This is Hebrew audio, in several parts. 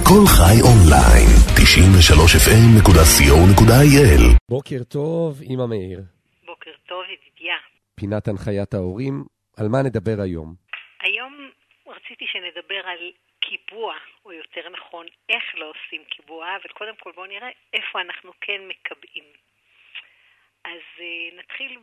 כל חי אונליין, 93fm.co.il. בוקר טוב, אמא מאיר. בוקר טוב, ידידיה. פינת הנחיית ההורים, על מה נדבר היום? היום רציתי שנדבר על קיבוע, או יותר נכון, איך לא עושים קיבוע, אבל קודם כל בואו נראה איפה אנחנו כן מקבעים. אז נתחיל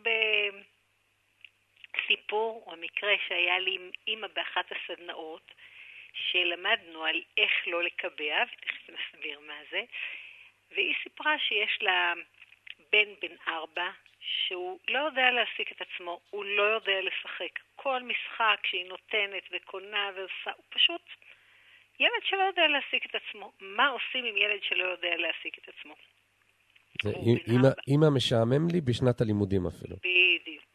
בסיפור או מקרה שהיה לי עם אמא באחת הסדנאות, שלמדנו על איך לא לקבע, ותכף נסביר מה זה, והיא סיפרה שיש לה בן 4, שהוא לא יודע להעסיק את עצמו, הוא לא יודע לשחק. כל משחק שהיא נותנת וקונה ועושה, הוא פשוט ילד שלא יודע להעסיק את עצמו. מה עושים עם ילד שלא יודע להעסיק את עצמו? אמא משעמם לי בשנת הלימודים אפילו. בדיוק.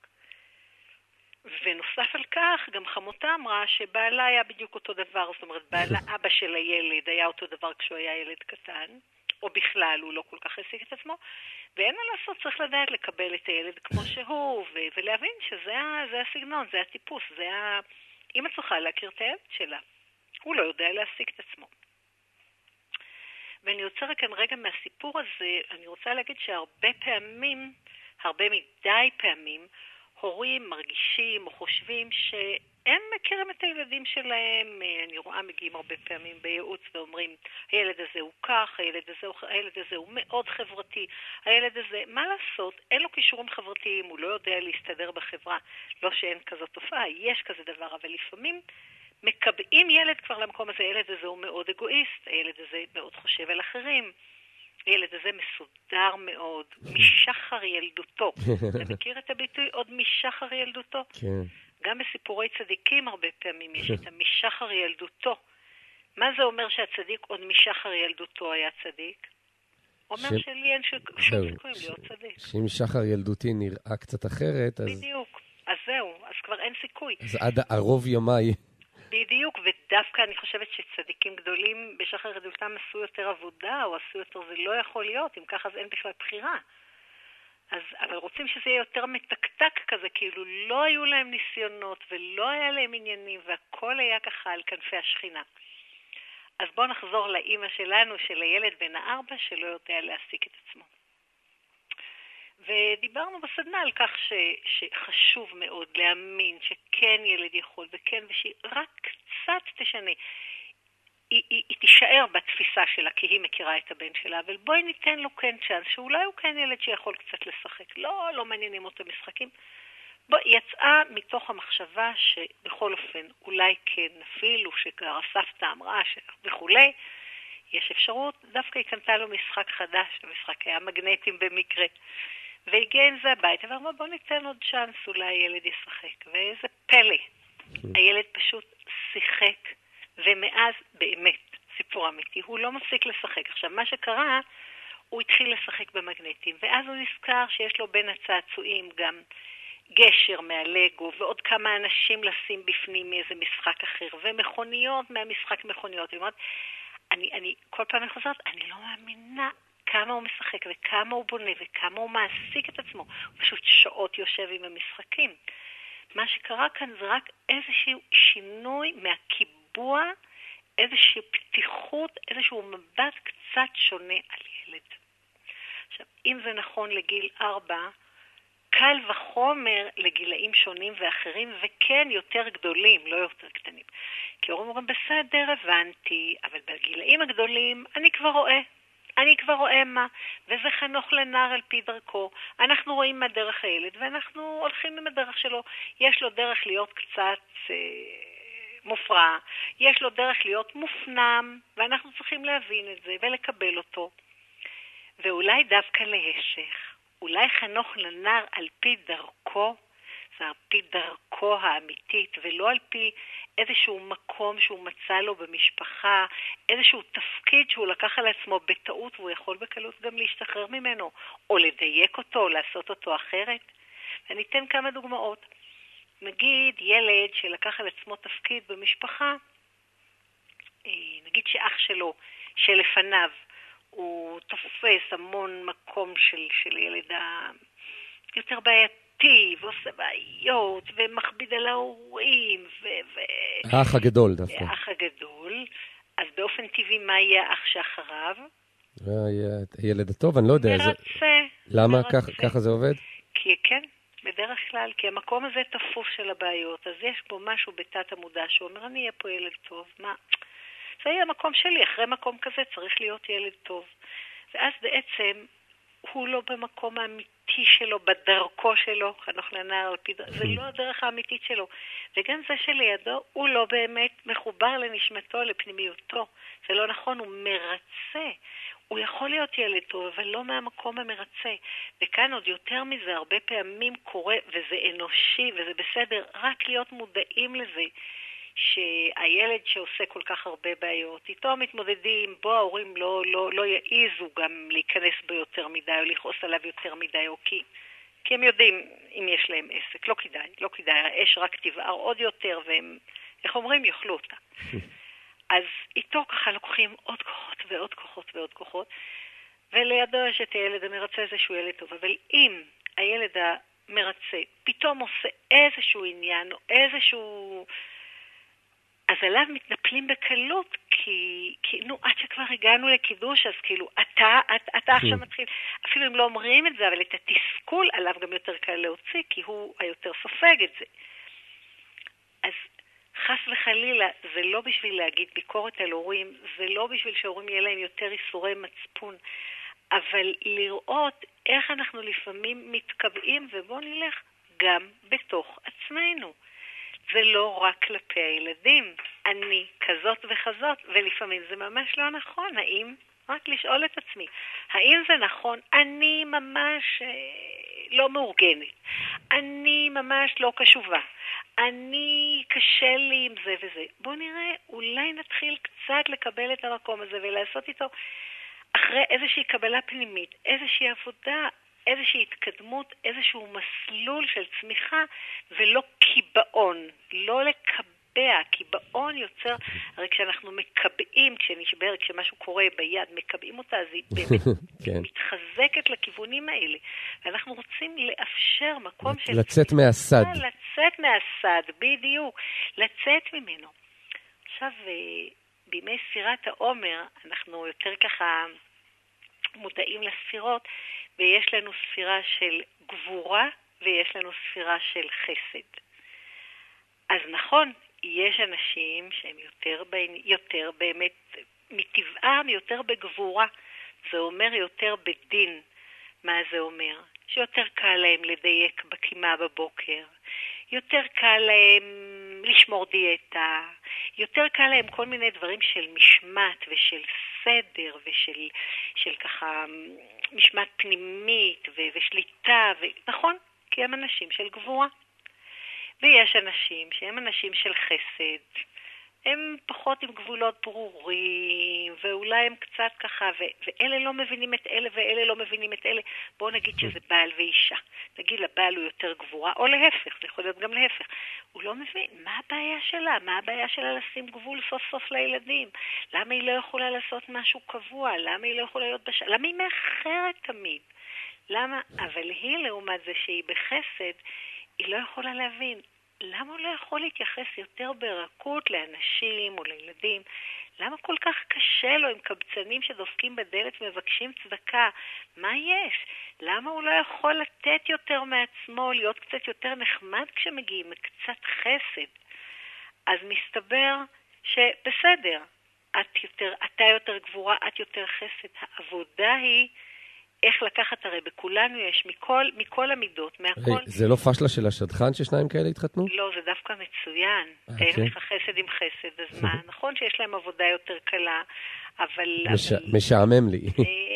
ונוסף על כך, גם חמותה אמרה שבעלה היה בדיוק אותו דבר, זאת אומרת, בעלה אבא של הילד היה אותו דבר כשהוא היה ילד קטן, או בכלל הוא לא כל כך העסיק את עצמו, ואין מה לעשות, צריך לדעת לקבל את הילד כמו שהוא, ולהבין שזה הסגנון, זה הטיפוס, אמא צריכה להכיר את הילד שלה. הוא לא יודע להעסיק את עצמו. ואני רוצה כאן רגע מהסיפור הזה, אני רוצה להגיד שהרבה פעמים, הרבה מדי פעמים, הורים מרגישים או חושבים שהם מכירים את הילדים שלהם. אני רואה מגיעים הרבה פעמים בייעוץ ואומרים, הילד הזה הוא כך, הילד הזה הוא מאוד חברתי, הילד הזה, מה לעשות? אין לו כישורים חברתיים, הוא לא יודע להסתדר בחברה. לא שאין כזאת תופעה, יש כזה דבר, אבל לפעמים מקבעים ילד כבר למקום הזה. הילד הזה הוא מאוד אגואיסט, הילד הזה מאוד חושב על אחרים, הילד הזה מסודר מאוד, משחר ילדותו. אתה מכיר את הביטוי עוד משחר ילדותו? כן. גם בסיפורי צדיקים הרבה פעמים יש את המשחר ילדותו. מה זה אומר שהצדיק עוד משחר ילדותו היה צדיק? אומר שלי אין שום סיכויים להיות צדיק. שאם שחר ילדותי נראה קצת אחרת, אז... בדיוק. אז זהו, אז כבר אין סיכוי. אז עד ערוב ימיי. בדיוק, ודווקא אני חושבת שצדיקים גדולים בשחר ילדותם עשו יותר עבודה, או עשו יותר, זה לא יכול להיות, אם ככה אז אין בכלל בחירה. אבל רוצים שזה יהיה יותר מתקתק כזה, כאילו לא היו להם ניסיונות, ולא היה להם עניינים, והכל היה ככה על כנפי השכינה. אז בואו נחזור לאמא שלנו, של הילד בן 4, שלא יודע להעסיק את עצמו. ודיברנו בסדנה על כך שחשוב מאוד להאמין שכן ילד יכול וכן, ושהיא רק קצת תשנה. היא תישאר בתפיסה שלה כי היא מכירה את הבן שלה, אבל בואי ניתן לו כן צ'אנס, שאולי הוא כן ילד שיכול קצת לשחק. לא מעניינים אותו משחקים. יצאה מתוך המחשבה שבכל אופן אולי כן, אפילו שכבר הסבתא אמרה וכולי, יש אפשרות, דווקא היא קנתה לו משחק חדש, המשחק היה מגנטים במקרה. והגיע עם זה הביתה, ואמרה בוא ניתן עוד צ'אנס, אולי הילד ישחק. ואיזה פלא. הילד פשוט שיחק, ומאז באמת, סיפור אמיתי, הוא לא מפסיק לשחק. עכשיו, מה שקרה, הוא התחיל לשחק במגנטים, ואז הוא נזכר שיש לו בין הצעצועים גם גשר מהלגו, ועוד כמה אנשים לשים בפנים מאיזה משחק אחר, ומכוניות מהמשחק מכוניות. אני כל פעם אני חוזרת, אני לא מאמינה כמה הוא משחק וכמה הוא בונה וכמה הוא מעסיק את עצמו. הוא פשוט שעות יושב עם המשחקים. מה שקרה כאן זה רק איזשהו שינוי מהקיבוע, איזושהי פתיחות, איזשהו מבט קצת שונה על ילד. עכשיו, אם זה נכון לגיל 4, קל וחומר לגילאים שונים ואחרים, וכן יותר גדולים, לא יותר קטנים. כי אומרים בסדר, הבנתי, אבל בגילאים הגדולים אני כבר רואה מה, וזה חנוך לנער על פי דרכו. אנחנו רואים מה דרך הילד, ואנחנו הולכים עם הדרך שלו. יש לו דרך להיות קצת מופרע, יש לו דרך להיות מופנם, ואנחנו צריכים להבין את זה ולקבל אותו. ואולי דווקא להפך, אולי חנוך לנער על פי דרכו, זה על פי דרכו האמיתית, ולא על פי איזשהו מקום שהוא מצא לו במשפחה, איזשהו תפקיד שהוא לקח על עצמו בטעות, והוא יכול בקלות גם להשתחרר ממנו, או לדייק אותו, או לעשות אותו אחרת. ואני אתן כמה דוגמאות. נגיד ילד שלקח על עצמו תפקיד במשפחה, נגיד שאח שלו, שלפניו, הוא תופס המון מקום של ילד יותר בעייתי, ועושה בעיות, ומכביד על ההורים, האח הגדול דווקא. האח הגדול. אז באופן טבעי מה יהיה האח שאחריו? הילד הטוב, אני לא יודע. מרצה. למה ככה זה עובד? כי כן, בדרך כלל, כי המקום הזה תפוס של הבעיות, אז יש פה משהו בתת המודע שאומר, אני אהיה פה ילד טוב, מה? זה יהיה המקום שלי, אחרי מקום כזה צריך להיות ילד טוב. ואז בעצם הוא לא במקום האמיתי שלו, בדרכו שלו, חנוך לנער, זה לא הדרך האמיתית שלו. וגם זה שלידו, הוא לא באמת מחובר לנשמתו, לפנימיותו. זה לא נכון, הוא מרצה. הוא יכול להיות ילד טוב, אבל לא מהמקום המרצה. וכאן עוד יותר מזה, הרבה פעמים קורה, וזה אנושי, וזה בסדר, רק להיות מודעים לזה, שהילד שעושה כל כך הרבה בעיות, איתו מתמודדים, בו ההורים לא יעיזו גם להיכנס בו יותר מדי, או לכעוס עליו יותר מדי, או כי הם יודעים אם יש להם עסק. לא כדאי, האש רק תבער עוד יותר, והם, איך אומרים, יאכלו אותה. אז איתו ככה לוקחים עוד כוחות ועוד כוחות ועוד כוחות, ולידו יש את הילד המרצה איזשהו ילד טוב. אבל אם הילד המרצה פתאום עושה איזשהו עניין, או איזשהו... אז עליו מתנפלים בקלות, כי נו, עד שכבר הגענו לקידוש, אז כאילו, אתה עכשיו מתחיל, אפילו אם לא אומרים את זה, אבל את התסכול עליו גם יותר קל להוציא, כי הוא היותר סופג את זה. אז חס וחלילה, זה לא בשביל להגיד ביקורת על הורים, זה לא בשביל שהורים יהיה להם יותר איסורי מצפון, אבל לראות איך אנחנו לפעמים מתקבעים, ובוא נלך גם בתוך עצמנו. זה לא רק כלפי הילדים, אני כזאת וכזאת, ולפעמים זה ממש לא נכון. האם? רק לשאול את עצמי, האם זה נכון? אני ממש לא מאורגנת, אני ממש לא קשובה, אני קשה לי עם זה וזה. בוא נראה, אולי נתחיל קצת לקבל את המקום הזה ולעשות איתו אחרי איזושהי קבלה פנימית, איזושהי עבודה, איזושהי התקדמות, איזשהו מסלול של צמיחה, ולא קיבעון, לא לקבע. קיבעון יוצר, הרי כשאנחנו מקבעים, כשנשבר, כשמשהו קורה ביד, מקבעים אותה, אז היא באמת מתחזקת לכיוונים האלה. ואנחנו רוצים לאפשר מקום של... לצאת מהסד. לצאת מהסד, בדיוק. לצאת ממנו. עכשיו, בימי ספירת העומר, אנחנו יותר ככה מודעים לספירות, ויש לנו ספירה של גבורה, ויש לנו ספירה של חסד. אז נכון, יש אנשים שהם יותר באמת מטבעם, יותר בגבורה. זה אומר יותר בדין. מה זה אומר? שיותר קל להם לדייק בקימה בבוקר, יותר קל להם לשמור דיאטה, יותר קל להם כל מיני דברים של משמעת ושל סדר ושל ככה משמעת פנימית ושליטה, נכון? כי הם אנשים של גבורה. ויש אנשים שהם אנשים של חסד, הם פחות עם גבולות ברורים, ואולי הם קצת ככה, ואלה לא מבינים את אלה, ואלה לא מבינים את אלה. בואו נגיד שזה בעל ואישה. נגיד לבעל הוא יותר גבורה, או להפך, זה יכול להיות גם להפך. הוא לא מבין, מה הבעיה שלה? מה הבעיה שלה לשים גבול סוף סוף לילדים? למה היא לא יכולה לעשות משהו קבוע? למה היא לא יכולה להיות למה היא מאחרת תמיד? למה? אבל היא, לעומת זה שהיא בחסד, היא לא יכולה להבין. למה הוא לא יכול להתייחס יותר ברכות לאנשים או לילדים? למה כל כך קשה לו עם קבצנים שדופקים בדלת ומבקשים צדקה? מה יש? למה הוא לא יכול לתת יותר מעצמו, להיות קצת יותר נחמד כשמגיעים, קצת חסד? אז מסתבר שבסדר, אתה יותר גבורה, את יותר חסד. העבודה היא איך לקחת, הרי בכולנו יש מכל המידות, מהכל. זה לא פשלה של השדכן ששניים כאלה התחתנו? לא, זה דווקא מצוין. אין לך חסד עם חסד, אז מה? נכון שיש להם עבודה יותר קלה, אבל... משעמם לי.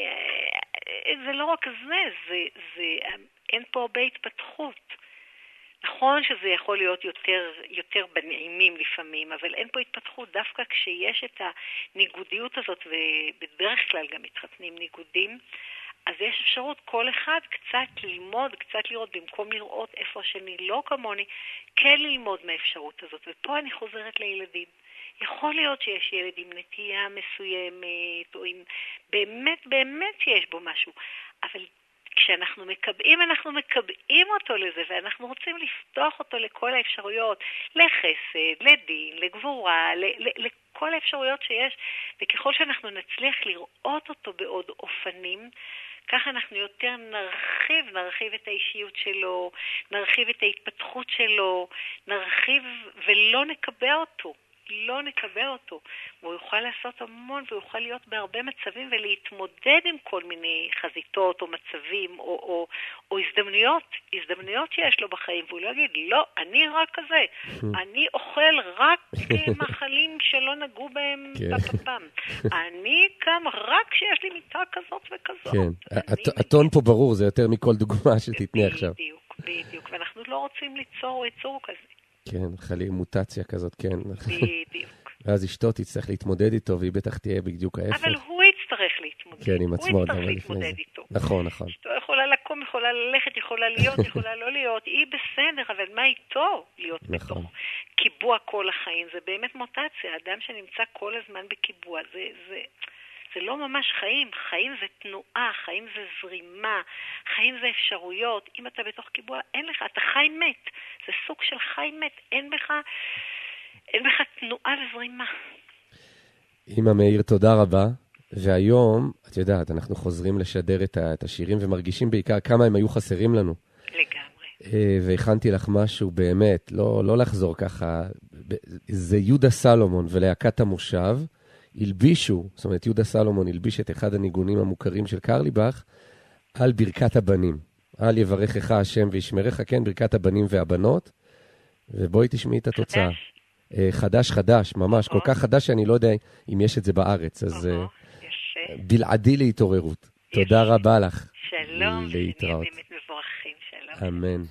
זה לא רק זה, אין פה הרבה התפתחות. נכון שזה יכול להיות יותר בנעימים לפעמים, אבל אין פה התפתחות דווקא כשיש את הניגודיות הזאת, ובדרך כלל גם מתחתנים ניגודים, אז יש אפשרות כל אחד קצת ללמוד, קצת לראות, במקום לראות איפה השני לא כמוני, כן ללמוד מהאפשרות הזאת. ופה אני חוזרת לילדים. יכול להיות שיש ילד עם נטייה מסוימת, או עם באמת שיש בו משהו, אבל כשאנחנו מקבעים אותו לזה, ואנחנו רוצים לפתוח אותו לכל האפשרויות, לחסד, לדין, לגבורה, לכל כל האפשרויות שיש, וככל שאנחנו נצליח לראות אותו בעוד אופנים, ככה אנחנו יותר נרחיב את האישיות שלו, נרחיב את ההתפתחות שלו, נרחיב ולא נקבע אותו. לא נקבע אותו, והוא יוכל לעשות המון, והוא יוכל להיות בהרבה מצבים ולהתמודד עם כל מיני חזיתות או מצבים או הזדמנויות שיש לו בחיים, והוא לא יגיד, לא, אני רק כזה, אני אוכל רק מאכלים שלא נגעו בהם בפפם, אני קם רק כשיש לי מיטה כזאת וכזאת. כן, הטון פה ברור, זה יותר מכל דוגמה שתתני עכשיו. בדיוק, ואנחנו לא רוצים ליצור יצור כזה. כן, חלי מוטציה כזאת, כן. בדיוק. ואז אשתו תצטרך להתמודד איתו, והיא בטח תהיה בדיוק ההפך. אבל הוא יצטרך להתמודד. כן, עם עצמו. הוא יצטרך להתמודד איתו. נכון. אשתו יכולה לקום, יכולה ללכת, יכולה להיות, יכולה לא להיות. היא בסדר, אבל מה איתו להיות בתוך קיבוע כל החיים? זה באמת מוטציה. אדם שנמצא כל הזמן בקיבוע, זה לא ממש חיים. חיים זה תנועה, חיים זה זרימה, חיים זה אפשרויות. אם אתה בתוך קיבוע, אין לך, אתה חי מת. זה סוג של חי מת, אין בך תנועה וזרימה. אמא מאיר, תודה רבה. והיום, את יודעת, אנחנו חוזרים לשדר את השירים ומרגישים בעיקר כמה הם היו חסרים לנו. לגמרי. והכנתי לך משהו באמת, לא לחזור ככה. זה יהודה סלומון ולהקת המושב. הלבישו, זאת אומרת, יהודה סלומון הלביש את אחד הניגונים המוכרים של קרליבך על ברכת הבנים. על יברכך השם וישמרך, כן, ברכת הבנים והבנות. ובואי תשמעי את התוצאה. חדש, ממש, כל כך חדש שאני לא יודע אם יש את זה בארץ, אז בלעדי להתעוררות. תודה רבה לך. שלום, שנהיה באמת מבורכים, שלום. אמן.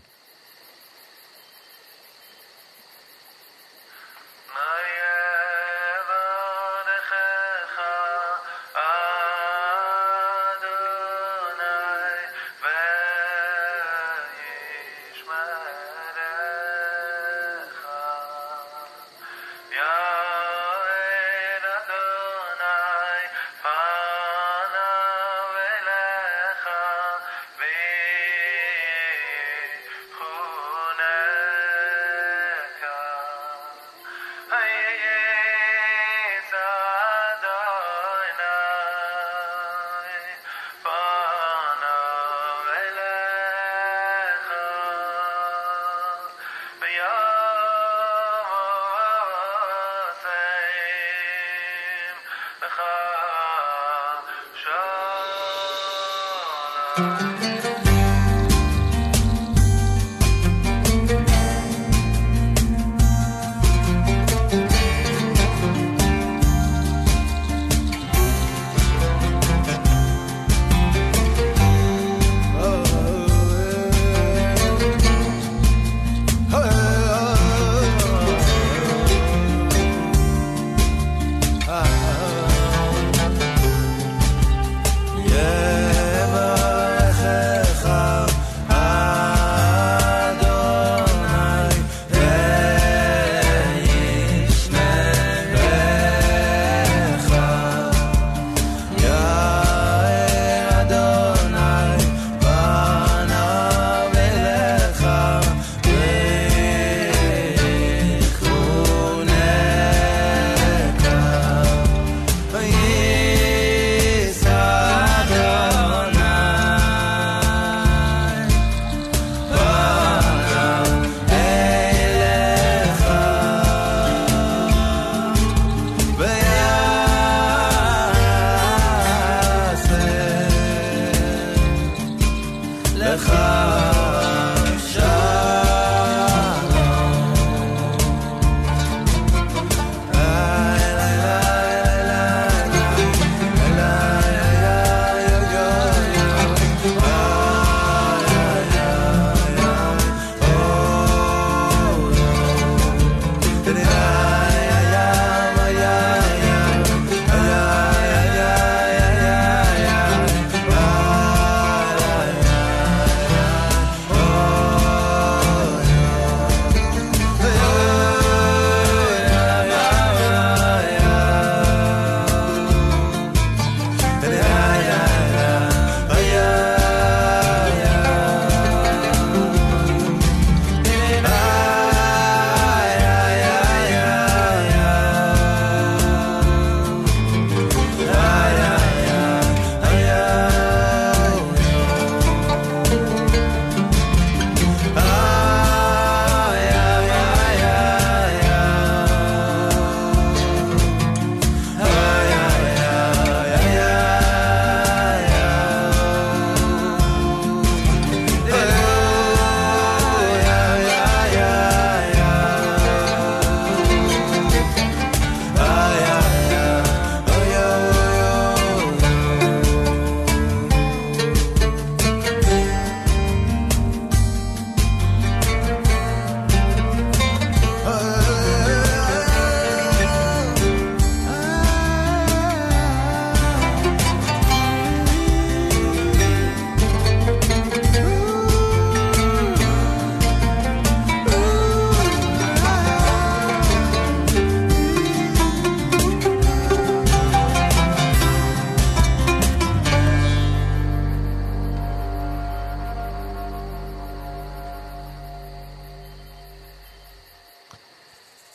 יברכך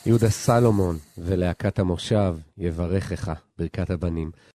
יהודה סלומון ולהקת המושב יברכך ברכת הבנים.